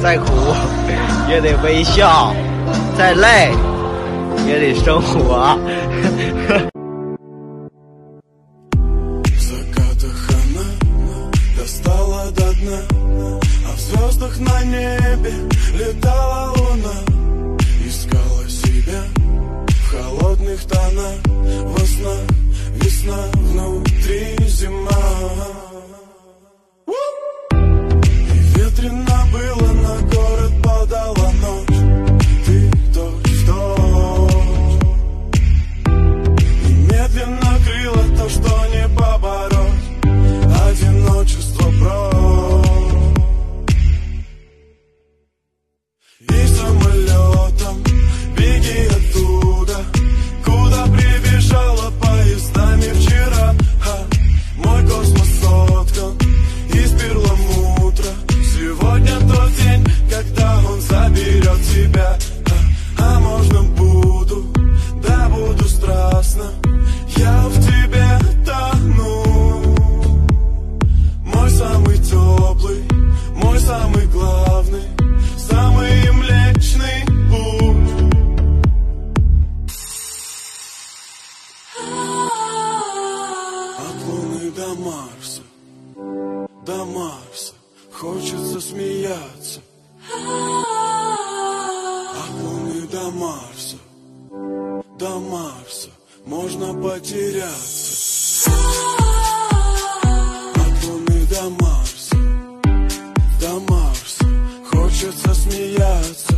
再苦也得微笑，再累也得生活。 Закатах она достала до дна, а в звездах на небе летала луна. Искала себя в холодных тонах, во снах весна, внутри зима. И ветрено было, на город падала ночь. Ты точь в точь, и медленно крыло то, что не побороть. Одиночество прочь. И самолетом беги оттуда, куда прибежала поездами вчера. Мой космос соткан из перламутра. Сегодня тот день, когда он заберет тебя. А можно буду, да буду страстно, я в тебе тону. Мой самый теплый, мой самый главный, самый млечный путь. От Луны до Марса, до Марса хочется смеяться. От Луны до Марса, до Марса можно потеряться. От Луны до Марса, до Марса хочется смеяться.